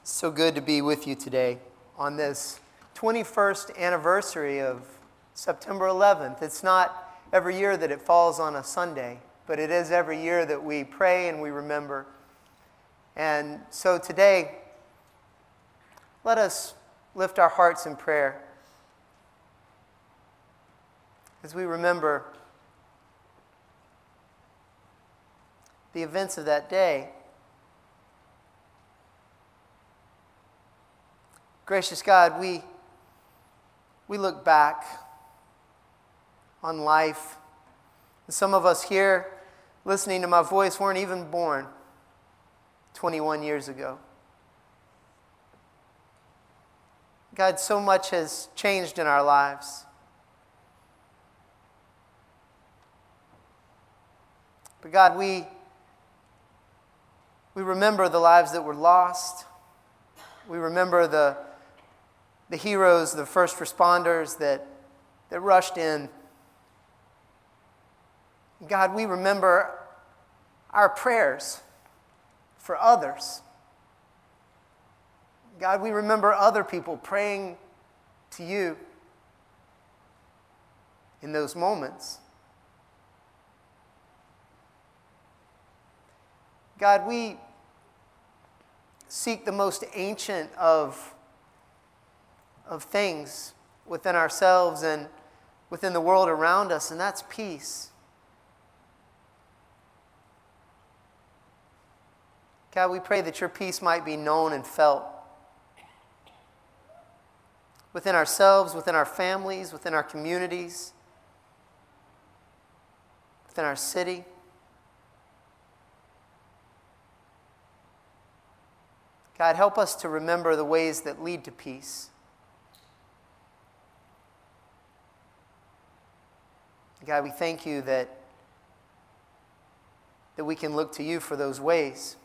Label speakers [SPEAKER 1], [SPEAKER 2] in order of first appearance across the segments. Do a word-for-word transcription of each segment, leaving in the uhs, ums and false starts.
[SPEAKER 1] So good to be with you today on this twenty-first anniversary of September eleventh. It's not every year that it falls on a Sunday, but it is every year that we pray and we remember. And so today, let us lift our hearts in prayer as we remember the events of that day. Gracious God, we, we look back on life. And some of us here listening to my voice weren't even born twenty-one years ago. God, so much has changed in our lives. But God, we, we remember the lives that were lost. We remember the the heroes, the first responders that, that rushed in. God, we remember our prayers for others. God, we remember other people praying to you in those moments. God, we seek the most ancient of of things within ourselves and within the world around us, and that's peace. God, we pray that your peace might be known and felt within ourselves, within our families, within our communities, within our city. God, help us to remember the ways that lead to peace. God, we thank you that, that we can look to you for those ways.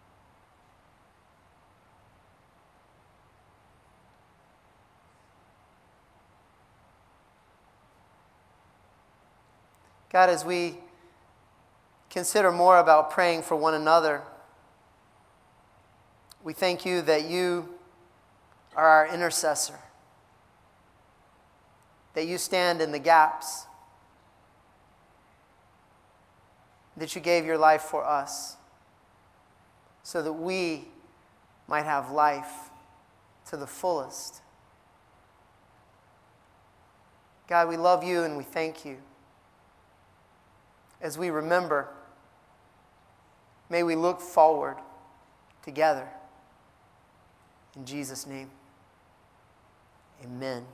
[SPEAKER 1] God, as we consider more about praying for one another, we thank you that you are our intercessor, that you stand in the gaps, that you gave your life for us so that we might have life to the fullest. God, we love you and we thank you. As we remember, may we look forward together. In Jesus' name, amen.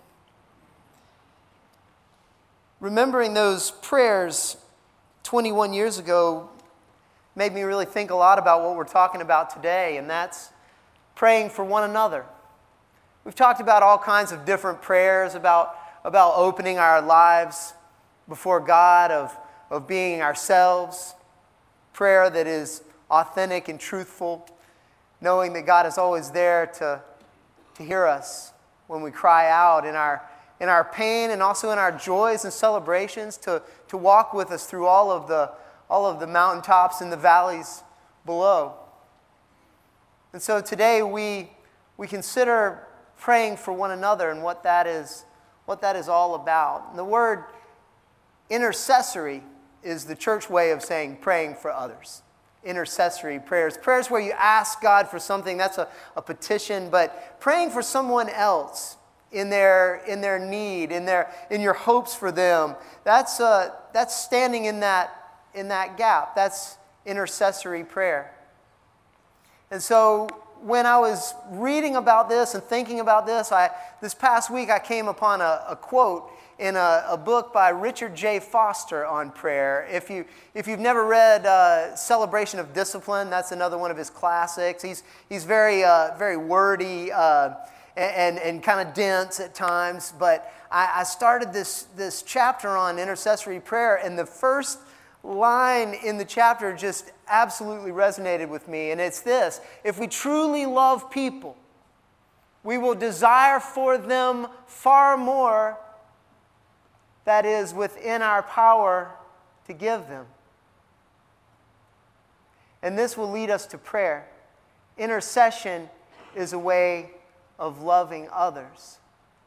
[SPEAKER 1] Remembering those prayers twenty-one years ago made me really think a lot about what we're talking about today, and that's praying for one another. We've talked about all kinds of different prayers, about, about opening our lives before God, of, of being ourselves, prayer that is authentic and truthful, knowing that God is always there to, to hear us when we cry out in our in our pain and also in our joys and celebrations, to, to walk with us through all of the all of the mountaintops and the valleys below. And so today we we consider praying for one another and what that is what that is all about. And the word intercessory is the church way of saying praying for others. Intercessory prayers. Prayers where you ask God for something, that's a, a petition, but praying for someone else in their in their need, in their in your hopes for them. That's uh that's standing in that in that gap. That's intercessory prayer. And so when I was reading about this and thinking about this, I this past week I came upon a, a quote in a, a book by Richard J. Foster on prayer. If you if you've never read uh, Celebration of Discipline, that's another one of his classics. He's he's very uh, very wordy. Uh, and, and kind of dense at times, but I, I started this, this chapter on intercessory prayer, and the first line in the chapter just absolutely resonated with me, and it's this: if we truly love people, we will desire for them far more that is within our power to give them. And this will lead us to prayer. Intercession is a way of loving others.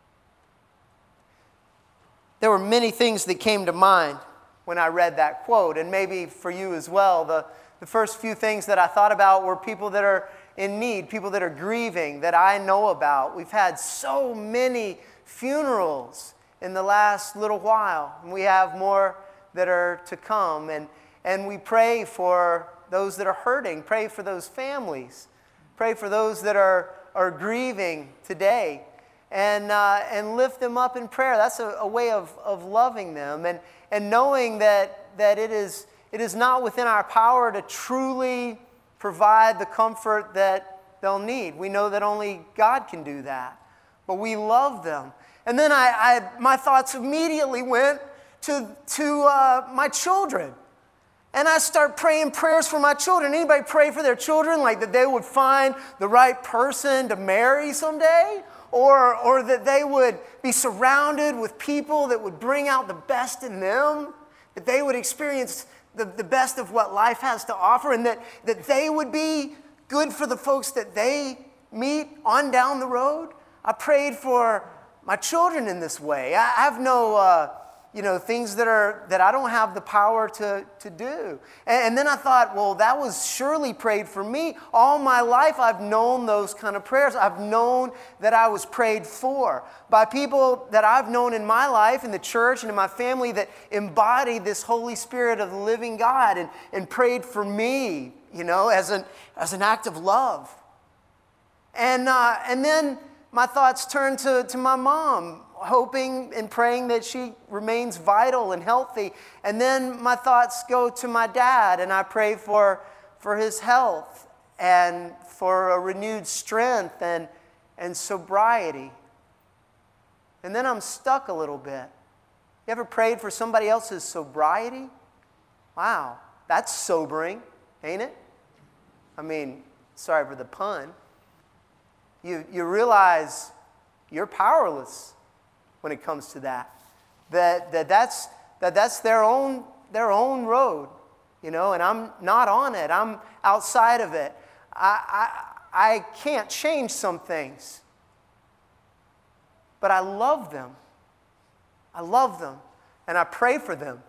[SPEAKER 1] There were many things that came to mind when I read that quote, and maybe for you as well. The, the first few things that I thought about were people that are in need, people that are grieving, that I know about. We've had so many funerals in the last little while, and we have more that are to come. And, and we pray for those that are hurting, pray for those families, pray for those that are, are grieving today, and, uh, and lift them up in prayer. That's a, a way of, of loving them, and, and knowing that, that it is, it is not within our power to truly provide the comfort that they'll need. We know that only God can do that, but we love them. And then I, I my thoughts immediately went to, to uh, my children. And I start praying prayers for my children. Anybody pray for their children, like that they would find the right person to marry someday? Or, or that they would be surrounded with people that would bring out the best in them? That they would experience the, the best of what life has to offer, and that, that they would be good for the folks that they meet on down the road? I prayed for my children in this way. I have no... Uh, you know, things that are that I don't have the power to, to do. And, and then I thought, well, that was surely prayed for me. All my life I've known those kind of prayers. I've known that I was prayed for by people that I've known in my life, in the church and in my family, that embody this Holy Spirit of the living God, and, and prayed for me, you know, as an, as an act of love. And, uh, and then my thoughts turned to, to my mom, hoping and praying that she remains vital and healthy. And then my thoughts go to my dad, and I pray for, for his health and for a renewed strength and, and sobriety. And then I'm stuck a little bit. You ever prayed for somebody else's sobriety? Wow, that's sobering, ain't it? I mean, sorry for the pun. You, you realize you're powerless when it comes to that. That, that, that's, that that's their own, their own road, you know, and I'm not on it. I'm outside of it. I, I, I can't change some things, but I love them. I love them, and I pray for them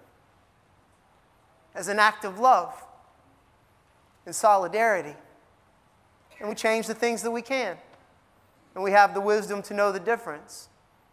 [SPEAKER 1] as an act of love and solidarity. And we change the things that we can, and we have the wisdom to know the difference.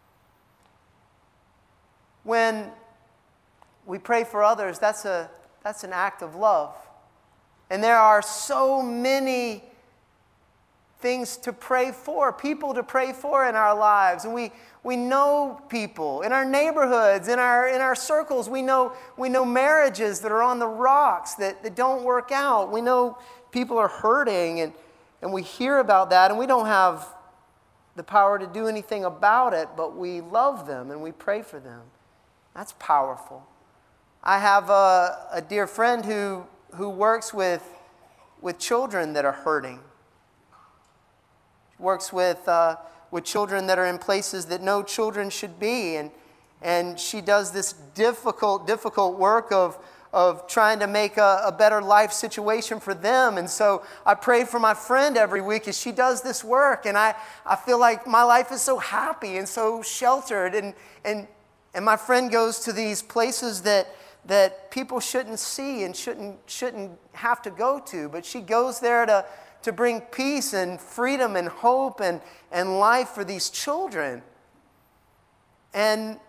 [SPEAKER 1] When we pray for others, that's a that's an act of love. And there are so many things to pray for, people to pray for in our lives. And we we know people in our neighborhoods, in our in our circles. We know we know marriages that are on the rocks, that, that don't work out. We know people are hurting, and, and we hear about that, and we don't have the power to do anything about it, but we love them and we pray for them. That's powerful. I have a, a dear friend who, who works with, with children that are hurting. She works with, uh, with children that are in places that no children should be. And, and she does this difficult, difficult work of, of trying to make a, a better life situation for them. And so I pray for my friend every week as she does this work. And I, I feel like my life is so happy and so sheltered. And, and And my friend goes to these places that, that people shouldn't see and shouldn't, shouldn't have to go to. But she goes there to, to bring peace and freedom and hope and, and life for these children. And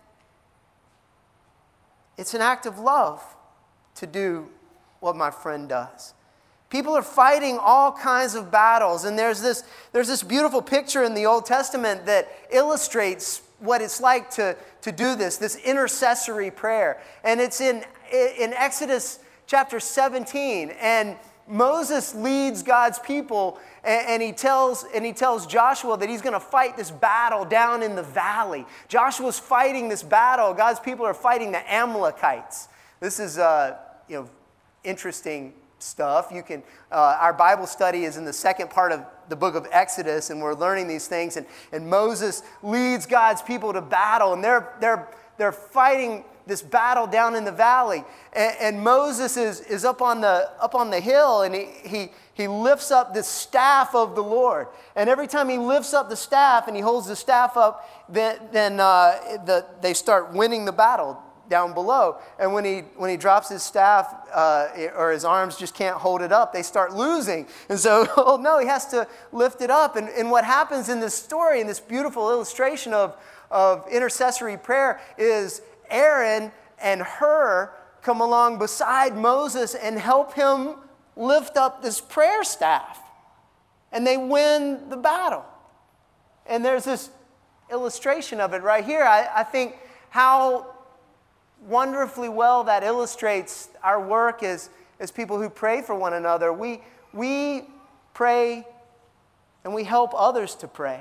[SPEAKER 1] it's an act of love to do what my friend does. People are fighting all kinds of battles. And there's this, there's this beautiful picture in the Old Testament that illustrates what it's like to, to do this, this intercessory prayer. And it's in, in Exodus chapter seventeen. And Moses leads God's people, and, and he tells and he tells Joshua that he's going to fight this battle down in the valley. Joshua's fighting this battle. God's people are fighting the Amalekites. This is uh, you know, interesting stuff. You can. Uh, our Bible study is in the second part of the book of Exodus, and we're learning these things. And, and Moses leads God's people to battle, and they're they're they're fighting this battle down in the valley. And, and Moses is, is up on the up on the hill, and he, he he lifts up the staff of the Lord. And every time he lifts up the staff and he holds the staff up, then, then uh, the, they start winning the battle down below. And when he when he drops his staff uh, or his arms just can't hold it up, they start losing. And so, oh no, he has to lift it up. And, and what happens in this story, in this beautiful illustration of, of intercessory prayer, is Aaron and Hur come along beside Moses and help him lift up this prayer staff. And they win the battle. And there's this illustration of it right here. I, I think how wonderfully well that illustrates our work as, as people who pray for one another. We, we pray and we help others to pray.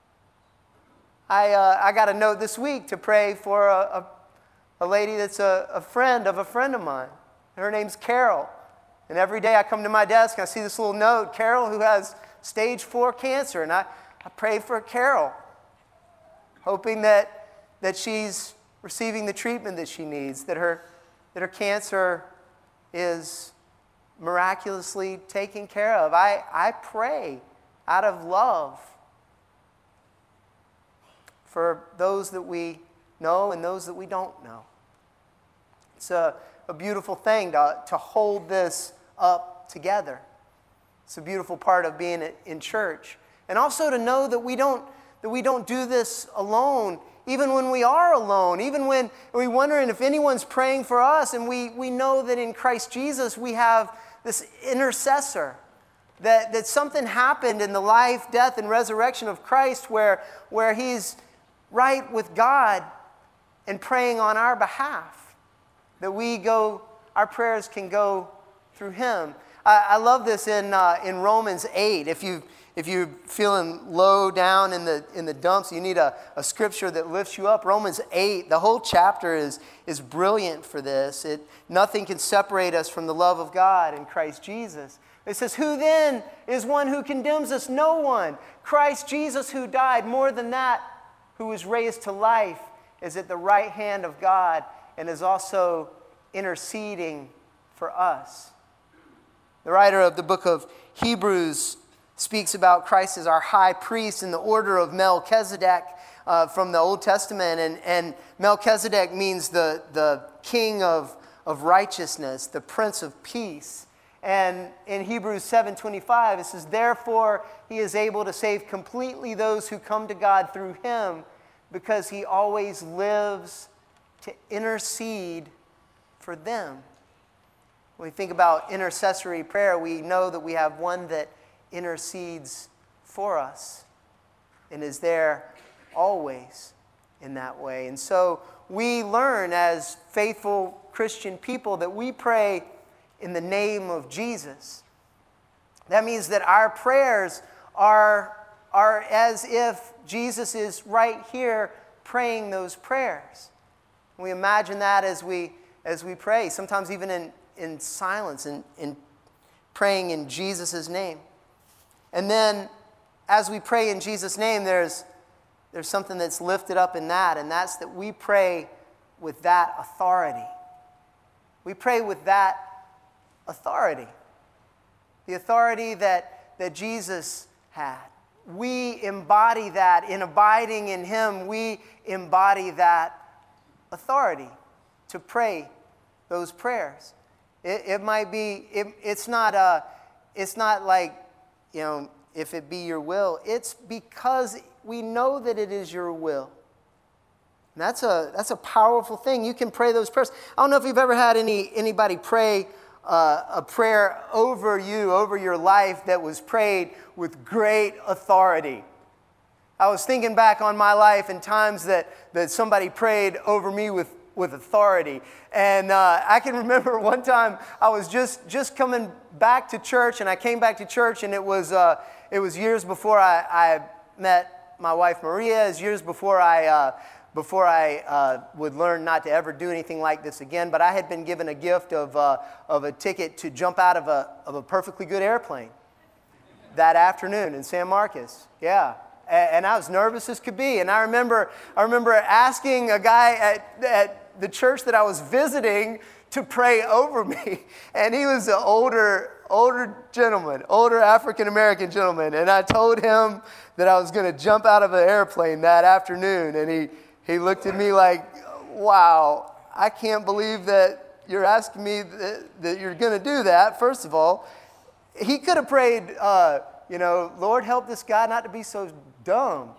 [SPEAKER 1] I, uh, I got a note this week to pray for a, a, a lady that's a, a friend of a friend of mine. Her name's Carol. And every day I come to my desk and I see this little note, Carol, who has stage four cancer. And I, I pray for Carol, hoping that, that she's receiving the treatment that she needs, that her, that her cancer is miraculously taken care of. I, I pray out of love for those that we know and those that we don't know. It's a, a beautiful thing to, to hold this up together. It's a beautiful part of being in church. And also to know that we don't, that we don't do this alone, even when we are alone, even when we're wondering if anyone's praying for us, and we, we know that in Christ Jesus we have this intercessor, that, that something happened in the life, death, and resurrection of Christ where, where he's right with God and praying on our behalf, that we go, our prayers can go through him. I, I love this in, uh, in Romans eight. If you If you're feeling low down in the in the dumps, you need a, a scripture that lifts you up. Romans eight, the whole chapter is, is brilliant for this. It, nothing can separate us from the love of God in Christ Jesus. It says, who then is one who condemns us? No one. Christ Jesus, who died, more than that, who was raised to life, is at the right hand of God and is also interceding for us. The writer of the book of Hebrews speaks about Christ as our high priest in the order of Melchizedek uh, from the Old Testament. And, and Melchizedek means the, the king of, of righteousness, the prince of peace. And in Hebrews seven twenty-five, it says, therefore he is able to save completely those who come to God through him, because he always lives to intercede for them. When we think about intercessory prayer, we know that we have one that intercedes for us and is there always in that way. And so we learn as faithful Christian people that we pray in the name of Jesus. That means that our prayers are, are as if Jesus is right here praying those prayers. We imagine that as we as we pray, sometimes even in, in silence and in, in praying in Jesus' name. And then as we pray in Jesus' name, there's, there's something that's lifted up in that, and that's that we pray with that authority. We pray with that authority. The authority that, that Jesus had. We embody that. In abiding in him, we embody that authority to pray those prayers. It, it might be, it, it's not a, it's not like, you know, if it be your will. It's because we know that it is your will. And that's a that's a powerful thing. You can pray those prayers. I don't know if you've ever had any anybody pray uh, a prayer over you, over your life, that was prayed with great authority. I was thinking back on my life and times that, that somebody prayed over me with with authority. And uh, I can remember one time I was just, just coming back to church, and I came back to church, and it was uh, it was years before I, I met my wife Maria. It was years before I uh, before I uh, would learn not to ever do anything like this again. But I had been given a gift of uh, of a ticket to jump out of a of a perfectly good airplane that afternoon in San Marcos. Yeah. And I was nervous as could be. And I remember I remember asking a guy at, at the church that I was visiting to pray over me. And he was an older, older gentleman, older African-American gentleman. And I told him that I was going to jump out of an airplane that afternoon. And he, he looked at me like, wow, I can't believe that you're asking me that, that you're going to do that, first of all. He could have prayed, uh, you know, Lord, help this guy not to be so dumb.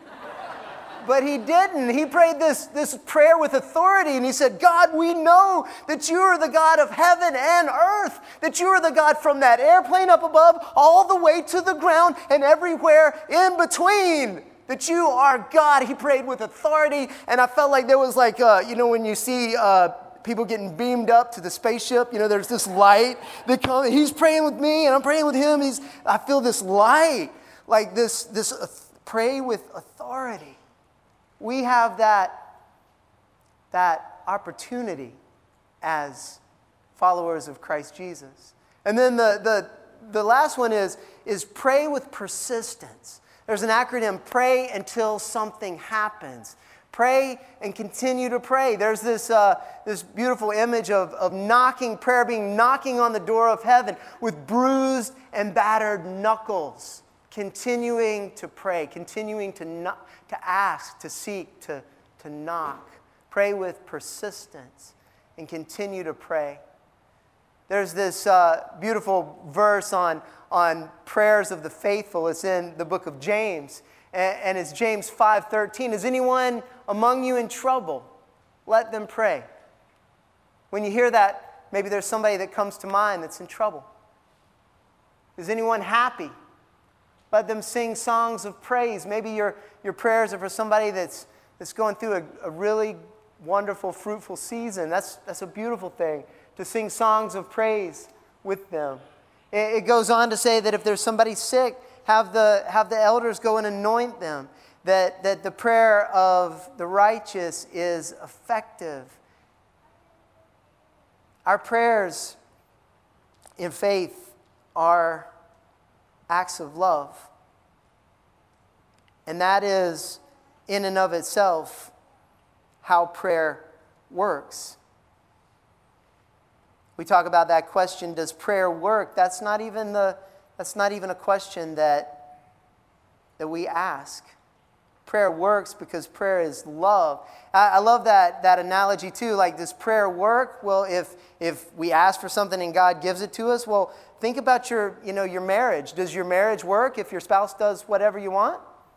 [SPEAKER 1] But he didn't. He prayed this, this prayer with authority, and he said, God, we know that you are the God of heaven and earth, that you are the God from that airplane up above all the way to the ground and everywhere in between, that you are God. He prayed with authority, and I felt like there was like, uh, you know, when you see uh, people getting beamed up to the spaceship, you know, there's this light that comes. He's praying with me, and I'm praying with him. He's, I feel this light, like this, this uh, pray with authority. We have that, that opportunity as followers of Christ Jesus. And then the, the, the last one is, is pray with persistence. There's an acronym, pray until something happens. Pray and continue to pray. There's this, uh, this beautiful image of, of knocking, prayer being knocking on the door of heaven with bruised and battered knuckles. Continuing to pray, continuing to knock, to ask, to seek, to, to knock. Pray with persistence and continue to pray. There's this uh, beautiful verse on, on prayers of the faithful. It's in the book of James, and, and it's James five thirteen. Is anyone among you in trouble? Let them pray. When you hear that, maybe there's somebody that comes to mind that's in trouble. Is anyone happy? Let them sing songs of praise. Maybe your, your prayers are for somebody that's, that's going through a, a really wonderful, fruitful season. That's, that's a beautiful thing, to sing songs of praise with them. It, it goes on to say that if there's somebody sick, have the, have the elders go and anoint them. That, that the prayer of the righteous is effective. Our prayers in faith are acts of love. And that is, in and of itself, how prayer works. We talk about that question, does prayer work? That's not even the that's not even a question that, that we ask. Prayer works because prayer is love. I, I love that, that analogy too. Like, does prayer work? Well, if if we ask for something and God gives it to us, well, think about your, you know, your marriage. Does your marriage work if your spouse does whatever you want?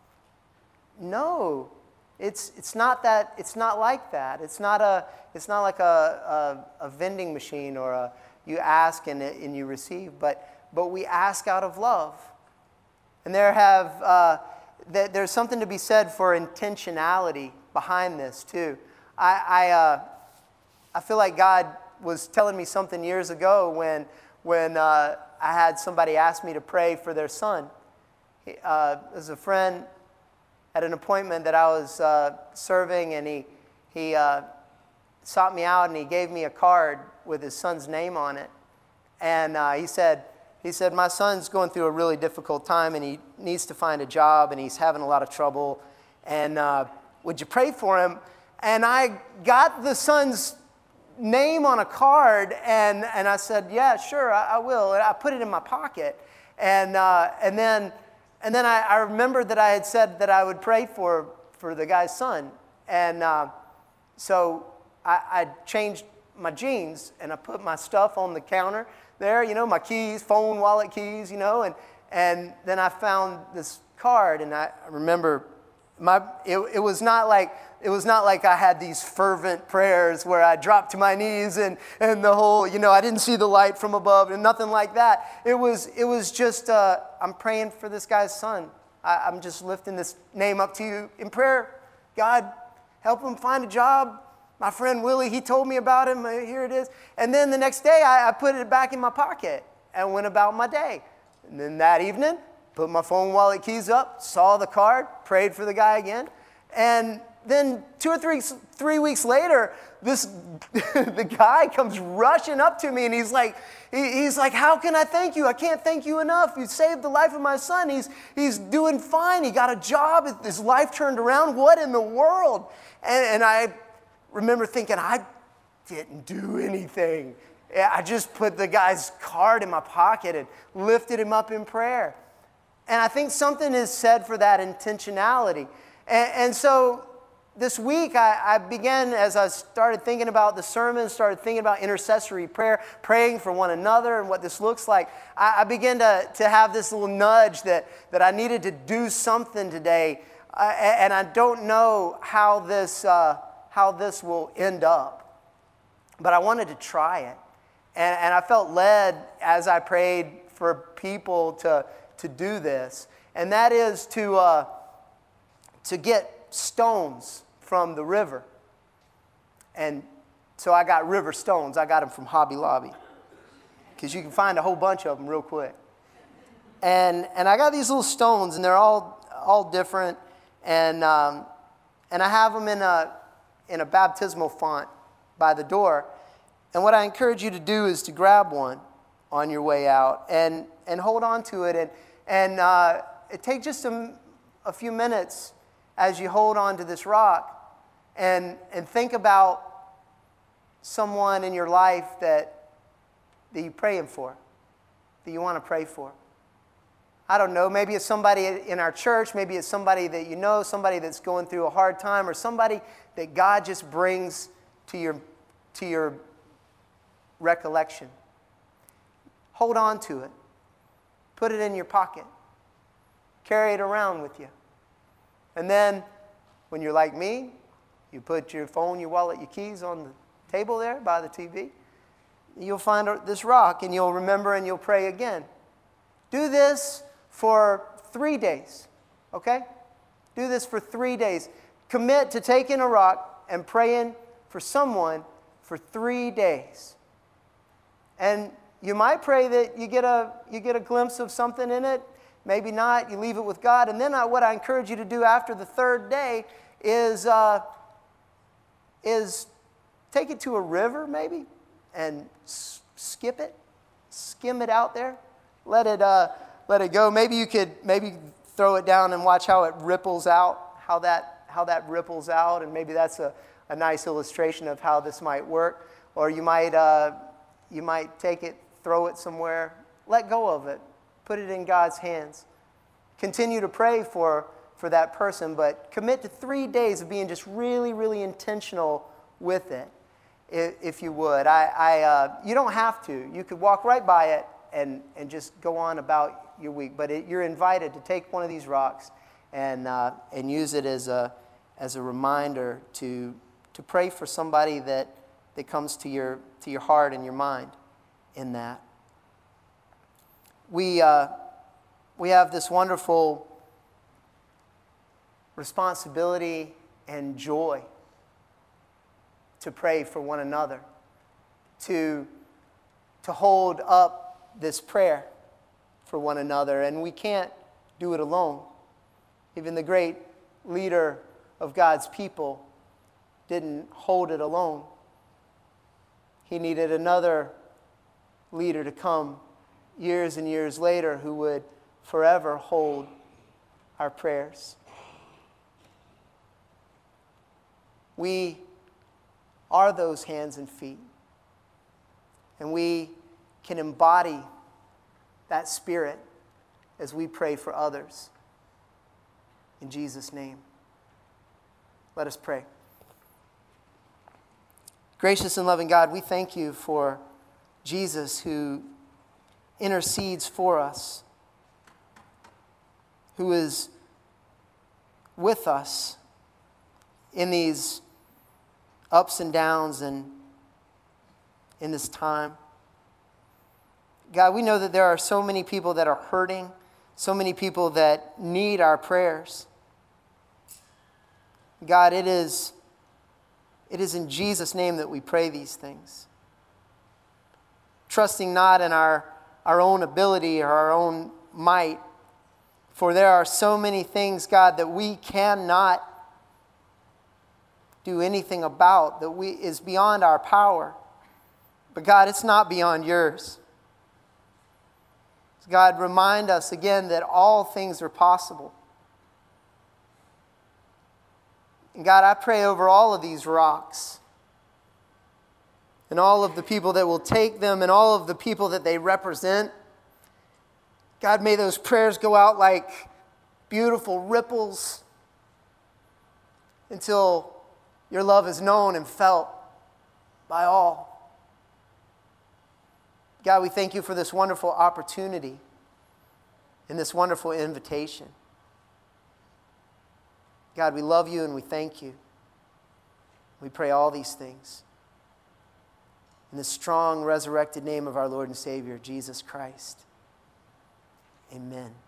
[SPEAKER 1] No. It's it's not that it's not like that. It's not a it's not like a, a, a vending machine or a you ask and it, and you receive, but but we ask out of love. And there have uh, th- there's something to be said for intentionality behind this too. I I, uh, I feel like God was telling me something years ago when when uh, I had somebody ask me to pray for their son. He, uh, there's a friend at an appointment that I was uh, serving, and he he uh, sought me out, and he gave me a card with his son's name on it. And uh, he said, he said, my son's going through a really difficult time, and he needs to find a job, and he's having a lot of trouble. And uh, would you pray for him? And I got the son's name on a card, and, and I said, yeah, sure, I, I will. And I put it in my pocket. And uh, and then and then I, I remembered that I had said that I would pray for, for the guy's son. And uh, so I, I changed my jeans, and I put my stuff on the counter there, you know, my keys, phone, wallet, keys, you know, and and then I found this card, and I remember my it, it was not like it was not like I had these fervent prayers where I dropped to my knees and and the whole, you know, I didn't see the light from above and nothing like that. It was it was just uh, I'm praying for this guy's son. I, I'm just lifting this name up to you in prayer. God, help him find a job. My friend Willie, he told me about him. Here it is. And then the next day, I, I put it back in my pocket and went about my day. And then that evening, put my phone, wallet, keys up, saw the card, prayed for the guy again. And then two or three three weeks later, this the guy comes rushing up to me, and he's like, he, he's like, how can I thank you? I can't thank you enough. You saved the life of my son. He's he's doing fine. He got a job. His life turned around. What in the world? And, and I remember thinking, I didn't do anything. I just put the guy's card in my pocket and lifted him up in prayer. And I think something is said for that intentionality. And, and so this week I, I began, as I started thinking about the sermon, started thinking about intercessory prayer, praying for one another and what this looks like, I, I began to, to have this little nudge that, that I needed to do something today. Uh, and I don't know how this, uh, how this will end up, but I wanted to try it. And, and I felt led as I prayed for people to, to do this. And that is to, uh, to get stones from the river. And so I got river stones. I got them from Hobby Lobby, because you can find a whole bunch of them real quick. And, and I got these little stones, and they're all, all different. And, um, and I have them in a, in a baptismal font by the door. And what I encourage you to do is to grab one on your way out and, and hold on to it. And, and uh, it takes just a, a few minutes as you hold on to this rock and, and think about someone in your life that, that you're praying for, that you want to pray for. I don't know, maybe it's somebody in our church, maybe it's somebody that you know, somebody that's going through a hard time, or somebody that God just brings to your, to your recollection. Hold on to it. Put it in your pocket. Carry it around with you. And then, when you're like me, you put your phone, your wallet, your keys on the table there by the T V. You'll find this rock, and you'll remember, and you'll pray again. Do this for three days, okay? Do this for three days. Commit to taking a rock and praying for someone for three days. And you might pray that you get a, you get a glimpse of something in it. Maybe not. You leave it with God. And then I, what I encourage you to do after the third day is, uh, is take it to a river maybe and s- skip it. Skim it out there. Let it, uh, let it go. Maybe you could maybe throw it down and watch how it ripples out, how that, how that ripples out. And maybe that's a, a nice illustration of how this might work. Or you might, uh, you might take it, throw it somewhere. Let go of it. Put it in God's hands. Continue to pray for, for that person, but commit to three days of being just really, really intentional with it, if, if you would. I, I, uh, you don't have to. You could walk right by it and, and just go on about your week, but it, you're invited to take one of these rocks and, uh, and use it as a, as a reminder to, to pray for somebody that, that comes to your, to your heart and your mind in that. We, uh, we have this wonderful responsibility and joy to pray for one another, to, to hold up this prayer for one another. And we can't do it alone. Even the great leader of God's people didn't hold it alone. He needed another leader to come years and years later who would forever hold our prayers. We are those hands and feet, and we can embody that spirit as we pray for others. In Jesus' name, let us pray. Gracious and loving God, we thank you for Jesus, who intercedes for us, who is with us in these ups and downs and in this time. God, we know that there are so many people that are hurting, so many people that need our prayers. God, it is, it is in Jesus' name that we pray these things, trusting not in our, our own ability or our own might, for there are so many things, God, that we cannot do anything about, that we is beyond our power. But God, it's not beyond yours. God, remind us again that all things are possible. And God, I pray over all of these rocks and all of the people that will take them and all of the people that they represent. God, may those prayers go out like beautiful ripples until your love is known and felt by all. God, we thank you for this wonderful opportunity and this wonderful invitation. God, we love you and we thank you. We pray all these things in the strong, resurrected name of our Lord and Savior, Jesus Christ. Amen.